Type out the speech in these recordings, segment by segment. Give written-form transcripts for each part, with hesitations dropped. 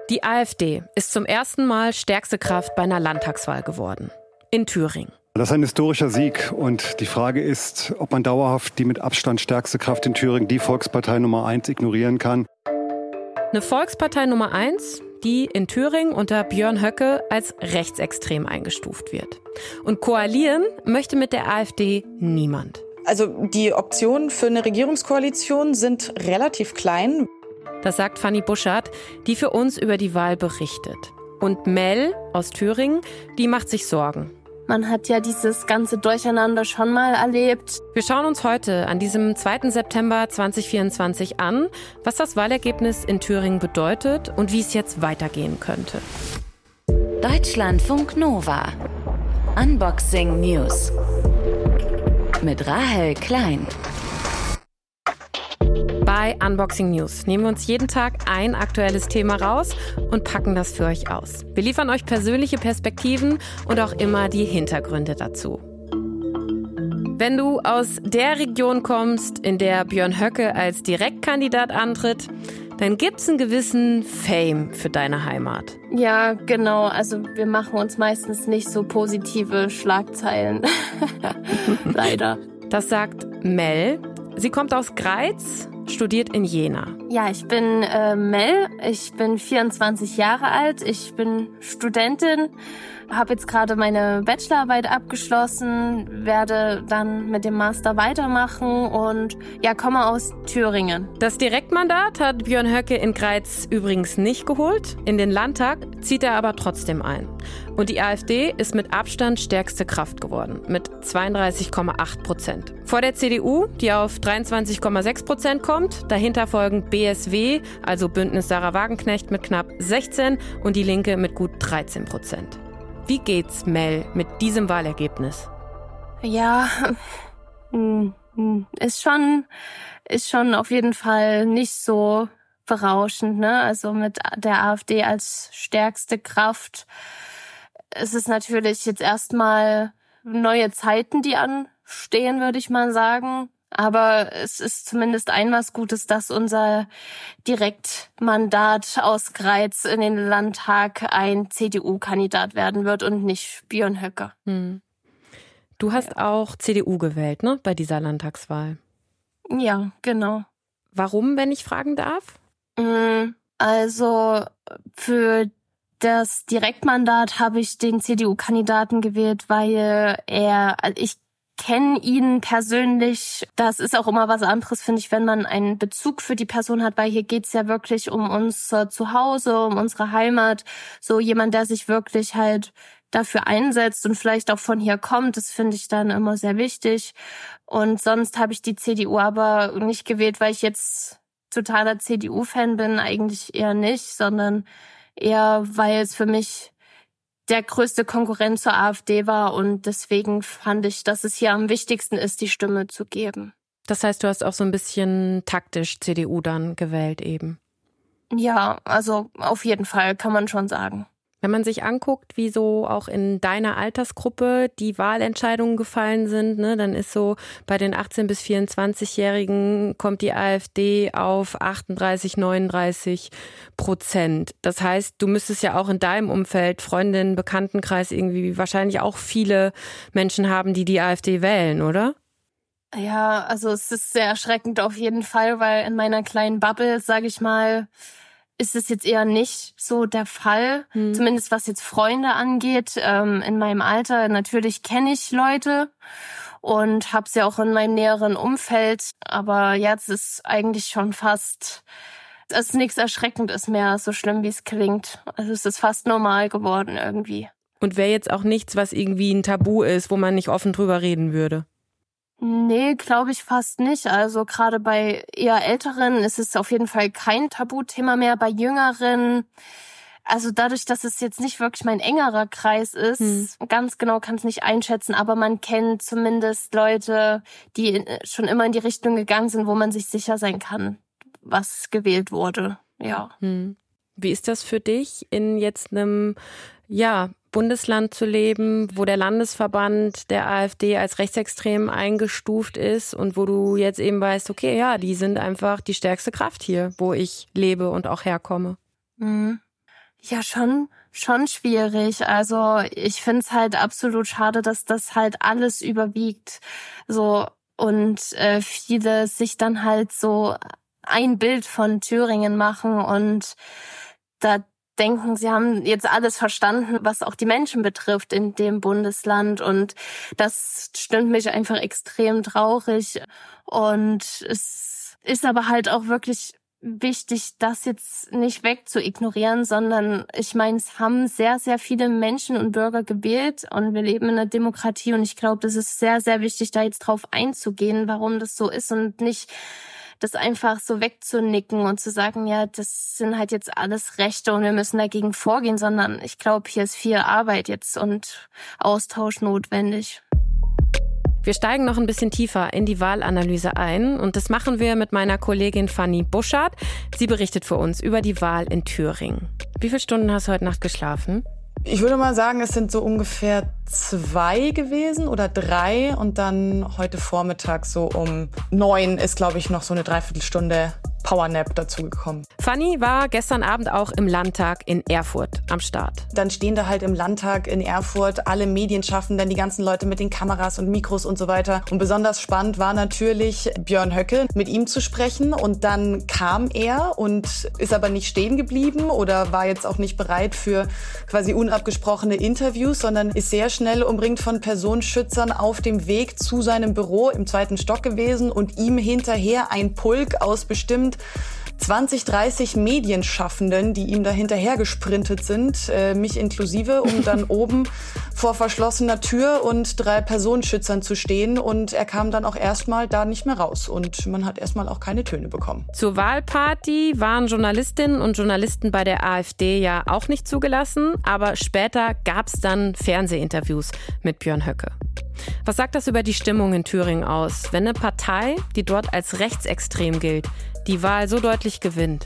Die AfD ist zum ersten Mal stärkste Kraft bei einer Landtagswahl geworden. In Thüringen. Das ist ein historischer Sieg und die Frage ist, ob man dauerhaft die mit Abstand stärkste Kraft in Thüringen, die Volkspartei Nummer 1, ignorieren kann. Eine Volkspartei Nummer 1, die in Thüringen unter Björn Höcke als rechtsextrem eingestuft wird. Und koalieren möchte mit der AfD niemand. Also die Optionen für eine Regierungskoalition sind relativ klein. Das sagt Fanny Buschardt, die für uns über die Wahl berichtet. Und Mel aus Thüringen, die macht sich Sorgen. Man hat ja dieses ganze Durcheinander schon mal erlebt. Wir schauen uns heute an diesem 2. September 2024 an, was das Wahlergebnis in Thüringen bedeutet und wie es jetzt weitergehen könnte. Deutschlandfunk Nova. Unboxing News. Mit Rahel Klein. Bei Unboxing News nehmen wir uns jeden Tag ein aktuelles Thema raus und packen das für euch aus. Wir liefern euch persönliche Perspektiven und auch immer die Hintergründe dazu. Wenn du aus der Region kommst, in der Björn Höcke als Direktkandidat antritt, dann gibt's einen gewissen Fame für deine Heimat. Ja, genau. Also wir machen uns meistens nicht so positive Schlagzeilen. Leider. Das sagt Mel. Sie kommt aus Greiz, studiert in Jena. Ja, ich bin Mel, ich bin 24 Jahre alt, ich bin Studentin, habe jetzt gerade meine Bachelorarbeit abgeschlossen, werde dann mit dem Master weitermachen und ja, komme aus Thüringen. Das Direktmandat hat Björn Höcke in Greiz übrigens nicht geholt. In den Landtag zieht er aber trotzdem ein. Und die AfD ist mit Abstand stärkste Kraft geworden, mit 32,8%. Vor der CDU, die auf 23,6% kommt. Dahinter folgen BSW, also Bündnis Sarah Wagenknecht mit knapp 16% und die Linke mit gut 13%. Wie geht's, Mel, mit diesem Wahlergebnis? Ja, ist schon auf jeden Fall nicht so berauschend, ne? Also mit der AfD als stärkste Kraft. Es ist natürlich jetzt erstmal neue Zeiten, die anstehen, würde ich mal sagen. Aber es ist zumindest was Gutes, dass unser Direktmandat aus Greiz in den Landtag ein CDU-Kandidat werden wird und nicht Björn Höcke. Du hast auch CDU gewählt, ne, bei dieser Landtagswahl? Ja, genau. Warum, wenn ich fragen darf? Also für das Direktmandat habe ich den CDU-Kandidaten gewählt, weil ich kenne ihn persönlich. Das ist auch immer was anderes, finde ich, wenn man einen Bezug für die Person hat, weil hier geht's ja wirklich um unser Zuhause, um unsere Heimat. So jemand, der sich wirklich halt dafür einsetzt und vielleicht auch von hier kommt, das finde ich dann immer sehr wichtig. Und sonst habe ich die CDU aber nicht gewählt, weil ich jetzt totaler CDU-Fan bin, eigentlich eher nicht, sondern eher, weil es für mich der größte Konkurrent zur AfD war und deswegen fand ich, dass es hier am wichtigsten ist, die Stimme zu geben. Das heißt, du hast auch so ein bisschen taktisch CDU dann gewählt eben? Ja, also auf jeden Fall kann man schon sagen. Wenn man sich anguckt, wie so auch in deiner Altersgruppe die Wahlentscheidungen gefallen sind, ne, dann ist so bei den 18- bis 24-Jährigen kommt die AfD auf 38-39%. Das heißt, du müsstest ja auch in deinem Umfeld, Freundinnen, Bekanntenkreis irgendwie wahrscheinlich auch viele Menschen haben, die die AfD wählen, oder? Ja, also es ist sehr erschreckend auf jeden Fall, weil in meiner kleinen Bubble, sage ich mal, ist es jetzt eher nicht so der Fall, zumindest was jetzt Freunde angeht. In meinem Alter natürlich kenne ich Leute und habe sie auch in meinem näheren Umfeld. Aber jetzt ist eigentlich schon fast, es ist nichts Erschreckendes mehr, so schlimm wie es klingt. Also es ist fast normal geworden irgendwie. Und wäre jetzt auch nichts, was irgendwie ein Tabu ist, wo man nicht offen drüber reden würde? Nee, glaube ich fast nicht. Also gerade bei eher Älteren ist es auf jeden Fall kein Tabuthema mehr. Bei Jüngeren, also dadurch, dass es jetzt nicht wirklich mein engerer Kreis ist, ganz genau kann es nicht einschätzen, aber man kennt zumindest Leute, die schon immer in die Richtung gegangen sind, wo man sich sicher sein kann, was gewählt wurde. Ja. Wie ist das für dich, in jetzt einem Bundesland zu leben, wo der Landesverband der AfD als rechtsextrem eingestuft ist und wo du jetzt eben weißt, okay, ja, die sind einfach die stärkste Kraft hier, wo ich lebe und auch herkomme? Ja, schon schwierig. Also ich finde es halt absolut schade, dass das halt alles überwiegt. So und viele sich dann halt so ein Bild von Thüringen machen und da denken, sie haben jetzt alles verstanden, was auch die Menschen betrifft in dem Bundesland. Und das stimmt mich einfach extrem traurig. Und es ist aber halt auch wirklich wichtig, das jetzt nicht wegzuignorieren, sondern ich meine, es haben sehr, sehr viele Menschen und Bürger gewählt und wir leben in einer Demokratie und ich glaube, das ist sehr, sehr wichtig, da jetzt drauf einzugehen, warum das so ist und nicht das einfach so wegzunicken und zu sagen, ja, das sind halt jetzt alles Rechte und wir müssen dagegen vorgehen, sondern ich glaube, hier ist viel Arbeit jetzt und Austausch notwendig. Wir steigen noch ein bisschen tiefer in die Wahlanalyse ein und das machen wir mit meiner Kollegin Fanny Buschardt. Sie berichtet für uns über die Wahl in Thüringen. Wie viele Stunden hast du heute Nacht geschlafen? Ich würde mal sagen, es sind so ungefähr 2 gewesen oder 3 und dann heute Vormittag so um 9 ist, glaube ich, noch so eine Dreiviertelstunde Powernap dazugekommen. Fanny war gestern Abend auch im Landtag in Erfurt am Start. Dann stehen da halt im Landtag in Erfurt alle Medienschaffenden, die ganzen Leute mit den Kameras und Mikros und so weiter. Und besonders spannend war natürlich Björn Höcke, mit ihm zu sprechen. Und dann kam er und ist aber nicht stehen geblieben oder war jetzt auch nicht bereit für quasi unabgesprochene Interviews, sondern ist sehr schnell umringt von Personenschützern auf dem Weg zu seinem Büro im 2. Stock gewesen und ihm hinterher ein Pulk aus bestimmt 20, 30 Medienschaffenden, die ihm da hinterher gesprintet sind, mich inklusive, um dann oben vor verschlossener Tür und 3 Personenschützern zu stehen. Und er kam dann auch erstmal da nicht mehr raus. Und man hat erstmal auch keine Töne bekommen. Zur Wahlparty waren Journalistinnen und Journalisten bei der AfD ja auch nicht zugelassen. Aber später gab es dann Fernsehinterviews mit Björn Höcke. Was sagt das über die Stimmung in Thüringen aus, wenn eine Partei, die dort als rechtsextrem gilt, die Wahl so deutlich gewinnt?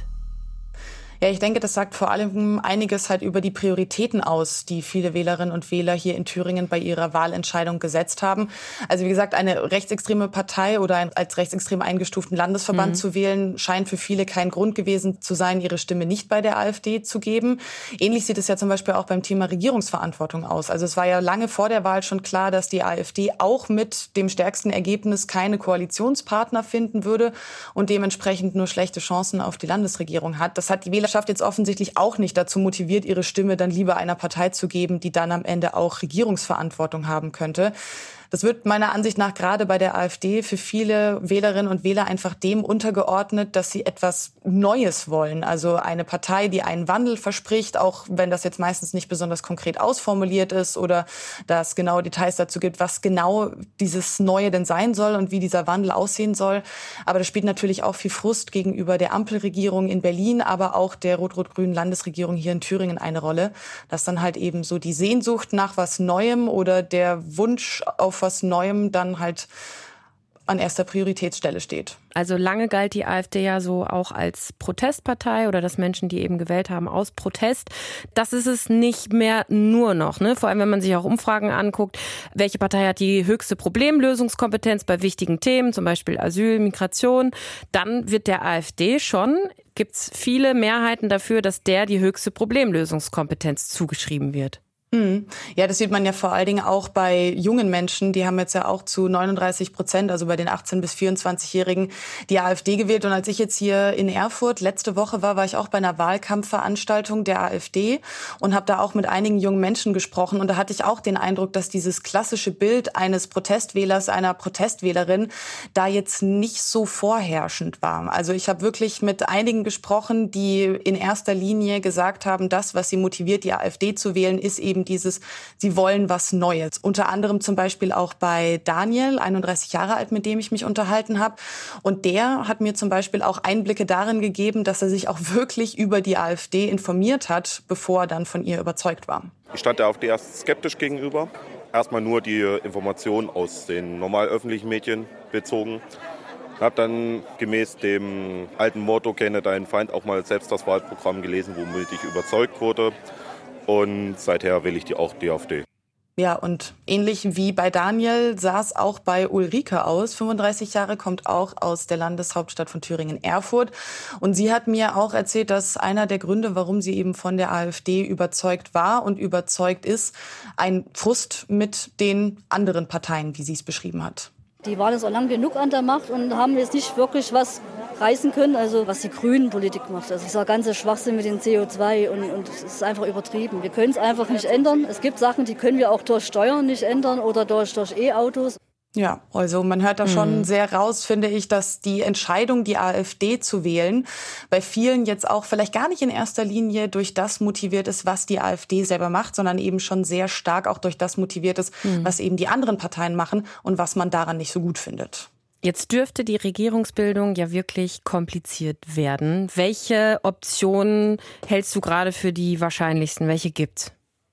Ja, ich denke, das sagt vor allem einiges halt über die Prioritäten aus, die viele Wählerinnen und Wähler hier in Thüringen bei ihrer Wahlentscheidung gesetzt haben. Also wie gesagt, eine rechtsextreme Partei oder einen als rechtsextrem eingestuften Landesverband zu wählen, scheint für viele kein Grund gewesen zu sein, ihre Stimme nicht bei der AfD zu geben. Ähnlich sieht es ja zum Beispiel auch beim Thema Regierungsverantwortung aus. Also es war ja lange vor der Wahl schon klar, dass die AfD auch mit dem stärksten Ergebnis keine Koalitionspartner finden würde und dementsprechend nur schlechte Chancen auf die Landesregierung hat. Das hat die Wählerschaft jetzt offensichtlich auch nicht dazu motiviert, ihre Stimme dann lieber einer Partei zu geben, die dann am Ende auch Regierungsverantwortung haben könnte. Das wird meiner Ansicht nach gerade bei der AfD für viele Wählerinnen und Wähler einfach dem untergeordnet, dass sie etwas Neues wollen. Also eine Partei, die einen Wandel verspricht, auch wenn das jetzt meistens nicht besonders konkret ausformuliert ist oder dass es genaue Details dazu gibt, was genau dieses Neue denn sein soll und wie dieser Wandel aussehen soll. Aber das spielt natürlich auch viel Frust gegenüber der Ampelregierung in Berlin, aber auch der rot-rot-grünen Landesregierung hier in Thüringen eine Rolle, dass dann halt eben so die Sehnsucht nach was Neuem oder der Wunsch auf was Neuem dann halt an erster Prioritätsstelle steht. Also lange galt die AfD ja so auch als Protestpartei oder dass Menschen, die eben gewählt haben, aus Protest. Das ist es nicht mehr nur noch, ne? Vor allem, wenn man sich auch Umfragen anguckt, welche Partei hat die höchste Problemlösungskompetenz bei wichtigen Themen, zum Beispiel Asyl, Migration, dann wird der AfD gibt's viele Mehrheiten dafür, dass der die höchste Problemlösungskompetenz zugeschrieben wird. Ja, das sieht man ja vor allen Dingen auch bei jungen Menschen. Die haben jetzt ja auch zu 39%, also bei den 18- bis 24-Jährigen, die AfD gewählt. Und als ich jetzt hier in Erfurt letzte Woche war ich auch bei einer Wahlkampfveranstaltung der AfD und habe da auch mit einigen jungen Menschen gesprochen. Und da hatte ich auch den Eindruck, dass dieses klassische Bild eines Protestwählers, einer Protestwählerin da jetzt nicht so vorherrschend war. Also ich habe wirklich mit einigen gesprochen, die in erster Linie gesagt haben, das, was sie motiviert, die AfD zu wählen, ist eben sie wollen was Neues. Unter anderem zum Beispiel auch bei Daniel, 31 Jahre alt, mit dem ich mich unterhalten habe. Und der hat mir zum Beispiel auch Einblicke darin gegeben, dass er sich auch wirklich über die AfD informiert hat, bevor er dann von ihr überzeugt war. Ich stand der AfD erst skeptisch gegenüber. Erstmal nur die Informationen aus den normal öffentlichen Medien bezogen. Habe dann gemäß dem alten Motto, kenne deinen Feind, auch mal selbst das Wahlprogramm gelesen, womit ich überzeugt wurde. Und seither wähle ich die AfD. Ja, und ähnlich wie bei Daniel sah es auch bei Ulrike aus. 35 Jahre, kommt auch aus der Landeshauptstadt von Thüringen, Erfurt. Und sie hat mir auch erzählt, dass einer der Gründe, warum sie eben von der AfD überzeugt war und überzeugt ist, ein Frust mit den anderen Parteien, wie sie es beschrieben hat. Die waren jetzt auch lang genug an der Macht und haben jetzt nicht wirklich was reißen können, also was die Grünen Politik macht. Also dieser ganze Schwachsinn mit dem CO2 und es ist einfach übertrieben. Wir können es einfach nicht ändern. Es gibt Sachen, die können wir auch durch Steuern nicht ändern oder durch E-Autos. Ja, also man hört da schon sehr raus, finde ich, dass die Entscheidung, die AfD zu wählen, bei vielen jetzt auch vielleicht gar nicht in erster Linie durch das motiviert ist, was die AfD selber macht, sondern eben schon sehr stark auch durch das motiviert ist, was eben die anderen Parteien machen und was man daran nicht so gut findet. Jetzt dürfte die Regierungsbildung ja wirklich kompliziert werden. Welche Optionen hältst du gerade für die wahrscheinlichsten? Welche gibt's?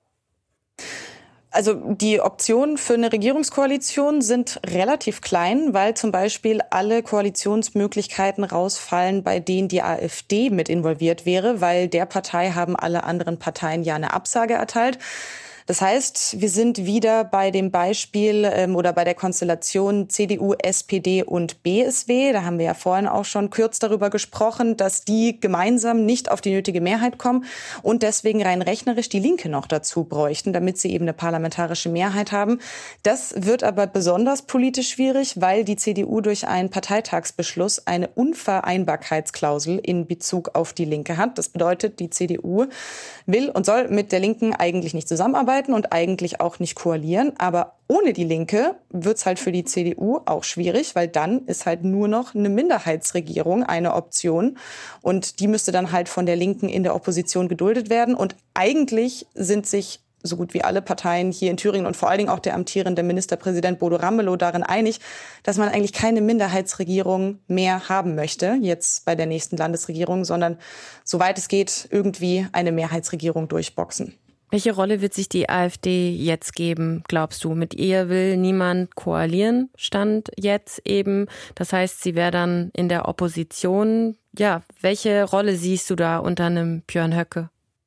Also die Optionen für eine Regierungskoalition sind relativ klein, weil zum Beispiel alle Koalitionsmöglichkeiten rausfallen, bei denen die AfD mit involviert wäre, weil der Partei haben alle anderen Parteien ja eine Absage erteilt. Das heißt, wir sind wieder bei dem Beispiel oder bei der Konstellation CDU, SPD und BSW. Da haben wir ja vorhin auch schon kurz darüber gesprochen, dass die gemeinsam nicht auf die nötige Mehrheit kommen und deswegen rein rechnerisch die Linke noch dazu bräuchten, damit sie eben eine parlamentarische Mehrheit haben. Das wird aber besonders politisch schwierig, weil die CDU durch einen Parteitagsbeschluss eine Unvereinbarkeitsklausel in Bezug auf die Linke hat. Das bedeutet, die CDU will und soll mit der Linken eigentlich nicht zusammenarbeiten und eigentlich auch nicht koalieren. Aber ohne die Linke wird's halt für die CDU auch schwierig, weil dann ist halt nur noch eine Minderheitsregierung eine Option. Und die müsste dann halt von der Linken in der Opposition geduldet werden. Und eigentlich sind sich so gut wie alle Parteien hier in Thüringen und vor allen Dingen auch der amtierende Ministerpräsident Bodo Ramelow darin einig, dass man eigentlich keine Minderheitsregierung mehr haben möchte, jetzt bei der nächsten Landesregierung, sondern soweit es geht, irgendwie eine Mehrheitsregierung durchboxen. Welche Rolle wird sich die AfD jetzt geben, glaubst du? Mit ihr will niemand koalieren, stand jetzt eben. Das heißt, sie wäre dann in der Opposition. Ja, welche Rolle siehst du da unter einem Björn Höcke?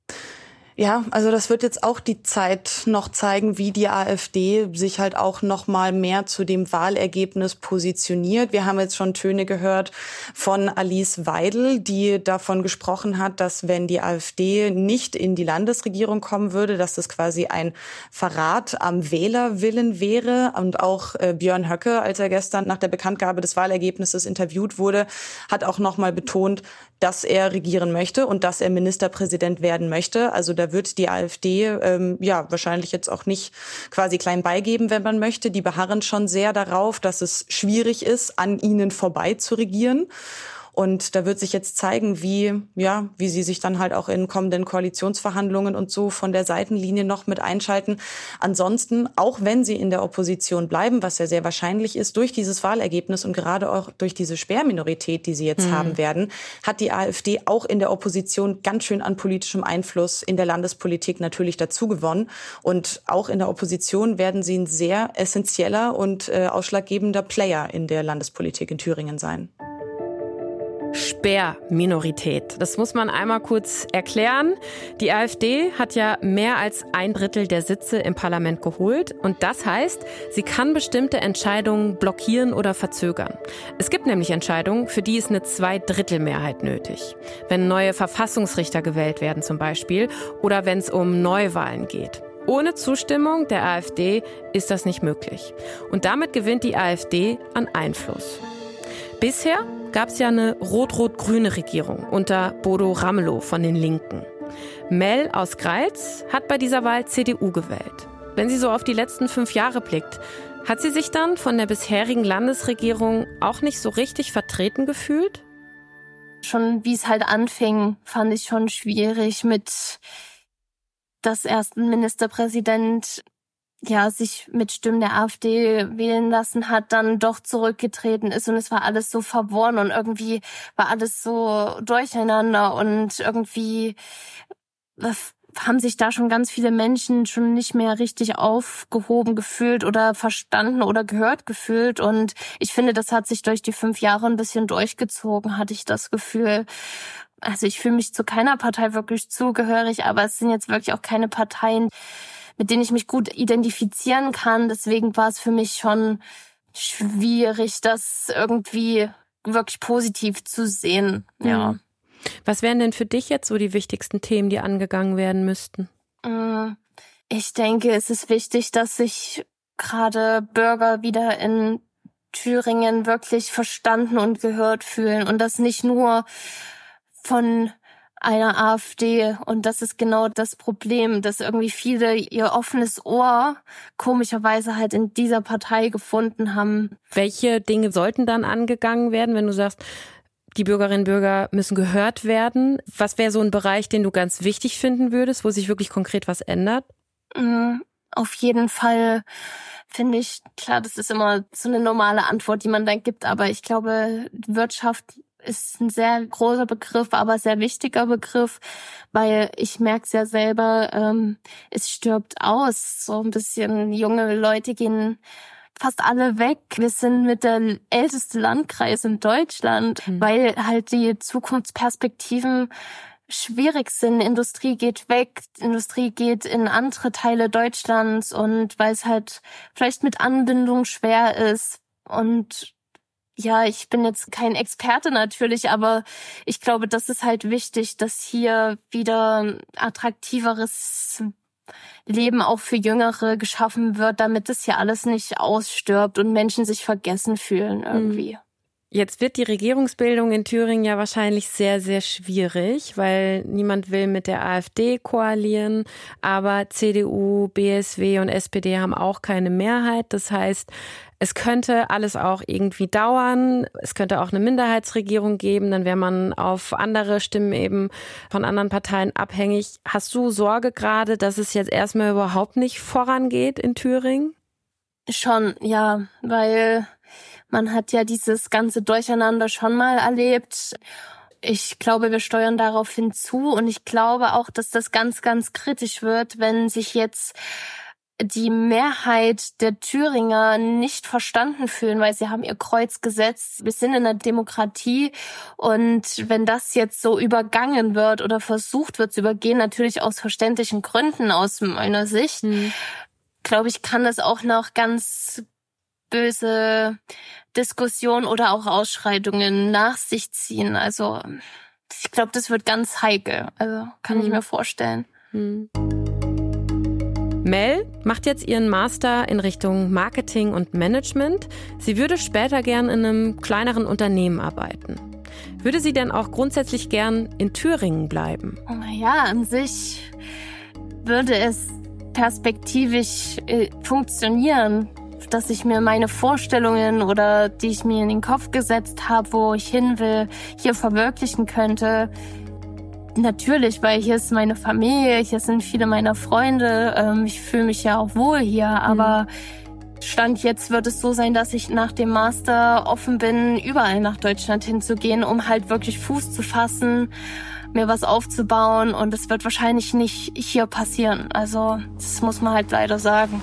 Ja, also das wird jetzt auch die Zeit noch zeigen, wie die AfD sich halt auch noch mal mehr zu dem Wahlergebnis positioniert. Wir haben jetzt schon Töne gehört von Alice Weidel, die davon gesprochen hat, dass wenn die AfD nicht in die Landesregierung kommen würde, dass das quasi ein Verrat am Wählerwillen wäre. Und auch Björn Höcke, als er gestern nach der Bekanntgabe des Wahlergebnisses interviewt wurde, hat auch noch mal betont, dass er regieren möchte und dass er Ministerpräsident werden möchte. Also da wird die AfD wahrscheinlich jetzt auch nicht quasi klein beigeben, wenn man möchte. Die beharren schon sehr darauf, dass es schwierig ist, an ihnen vorbei zu regieren. Und da wird sich jetzt zeigen, wie sie sich dann halt auch in kommenden Koalitionsverhandlungen und so von der Seitenlinie noch mit einschalten. Ansonsten, auch wenn sie in der Opposition bleiben, was ja sehr wahrscheinlich ist, durch dieses Wahlergebnis und gerade auch durch diese Sperrminorität, die sie jetzt haben werden, hat die AfD auch in der Opposition ganz schön an politischem Einfluss in der Landespolitik natürlich dazu gewonnen. Und auch in der Opposition werden sie ein sehr essentieller und ausschlaggebender Player in der Landespolitik in Thüringen sein. Sperrminorität. Das muss man einmal kurz erklären. Die AfD hat ja mehr als 1/3 der Sitze im Parlament geholt. Und das heißt, sie kann bestimmte Entscheidungen blockieren oder verzögern. Es gibt nämlich Entscheidungen, für die ist eine 2/3-Mehrheit nötig. Wenn neue Verfassungsrichter gewählt werden zum Beispiel oder wenn es um Neuwahlen geht. Ohne Zustimmung der AfD ist das nicht möglich. Und damit gewinnt die AfD an Einfluss. Bisher gab es ja eine rot-rot-grüne Regierung unter Bodo Ramelow von den Linken. Mel aus Greiz hat bei dieser Wahl CDU gewählt. Wenn sie so auf die letzten 5 Jahre blickt, hat sie sich dann von der bisherigen Landesregierung auch nicht so richtig vertreten gefühlt? Schon wie es halt anfing, fand ich schon schwierig mit, dass erst ein Ministerpräsident sich mit Stimmen der AfD wählen lassen hat, dann doch zurückgetreten ist und es war alles so verworren und irgendwie war alles so durcheinander und irgendwie haben sich da schon ganz viele Menschen schon nicht mehr richtig aufgehoben gefühlt oder verstanden oder gehört gefühlt und ich finde, das hat sich durch die 5 Jahre ein bisschen durchgezogen, hatte ich das Gefühl. Also ich fühle mich zu keiner Partei wirklich zugehörig, aber es sind jetzt wirklich auch keine Parteien, mit denen ich mich gut identifizieren kann. Deswegen war es für mich schon schwierig, das irgendwie wirklich positiv zu sehen. Ja. Was wären denn für dich jetzt so die wichtigsten Themen, die angegangen werden müssten? Ich denke, es ist wichtig, dass sich gerade Bürger wieder in Thüringen wirklich verstanden und gehört fühlen und das nicht nur von einer AfD. Und das ist genau das Problem, dass irgendwie viele ihr offenes Ohr komischerweise halt in dieser Partei gefunden haben. Welche Dinge sollten dann angegangen werden, wenn du sagst, die Bürgerinnen und Bürger müssen gehört werden? Was wäre so ein Bereich, den du ganz wichtig finden würdest, wo sich wirklich konkret was ändert? Auf jeden Fall finde ich, klar, das ist immer so eine normale Antwort, die man dann gibt, aber ich glaube, Wirtschaft ist ein sehr großer Begriff, aber sehr wichtiger Begriff, weil ich merke es ja selber, es stirbt aus. So ein bisschen junge Leute gehen fast alle weg. Wir sind mit der älteste Landkreis in Deutschland, weil halt die Zukunftsperspektiven schwierig sind. Industrie geht weg, Industrie geht in andere Teile Deutschlands und weil es halt vielleicht mit Anbindung schwer ist. Und ja, ich bin jetzt kein Experte natürlich, aber ich glaube, das ist halt wichtig, dass hier wieder attraktiveres Leben auch für Jüngere geschaffen wird, damit das hier alles nicht ausstirbt und Menschen sich vergessen fühlen irgendwie. Jetzt wird die Regierungsbildung in Thüringen ja wahrscheinlich sehr, sehr schwierig, weil niemand will mit der AfD koalieren, aber CDU, BSW und SPD haben auch keine Mehrheit. Das heißt, es könnte alles auch irgendwie dauern. Es könnte auch eine Minderheitsregierung geben, dann wäre man auf andere Stimmen eben von anderen Parteien abhängig. Hast du Sorge gerade, dass es jetzt erstmal überhaupt nicht vorangeht in Thüringen? Schon, ja, weil man hat ja dieses ganze Durcheinander schon mal erlebt. Ich glaube, wir steuern darauf hinzu und ich glaube auch, dass das ganz, ganz kritisch wird, wenn sich jetzt die Mehrheit der Thüringer nicht verstanden fühlen, weil sie haben ihr Kreuz gesetzt. Wir sind in einer Demokratie und wenn das jetzt so übergangen wird oder versucht wird zu übergehen, natürlich aus verständlichen Gründen aus meiner Sicht, glaube ich, kann das auch noch ganz böse Diskussionen oder auch Ausschreitungen nach sich ziehen. Also ich glaube, das wird ganz heikel. Also kann ich mir vorstellen. Mel macht jetzt ihren Master in Richtung Marketing und Management. Sie würde später gern in einem kleineren Unternehmen arbeiten. Würde sie denn auch grundsätzlich gern in Thüringen bleiben? Naja, an sich würde es perspektivisch funktionieren, dass ich mir meine Vorstellungen oder die ich mir in den Kopf gesetzt habe, wo ich hin will, hier verwirklichen könnte. Natürlich, weil hier ist meine Familie, hier sind viele meiner Freunde. Ich fühle mich ja auch wohl hier, aber Stand jetzt wird es so sein, dass ich nach dem Master offen bin, überall nach Deutschland hinzugehen, um halt wirklich Fuß zu fassen, mir was aufzubauen und es wird wahrscheinlich nicht hier passieren. Also das muss man halt leider sagen.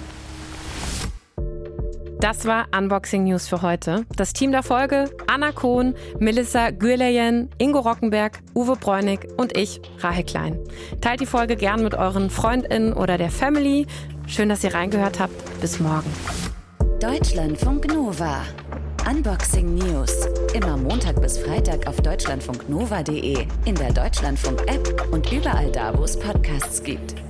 Das war Unboxing News für heute. Das Team der Folge: Anna Kohn, Melissa Gürleyen, Ingo Rockenberg, Uwe Bräunig und ich, Rahel Klein. Teilt die Folge gern mit euren FreundInnen oder der Family. Schön, dass ihr reingehört habt. Bis morgen. Deutschlandfunk Nova. Unboxing News. Immer Montag bis Freitag auf deutschlandfunknova.de, in der Deutschlandfunk-App und überall da, wo es Podcasts gibt.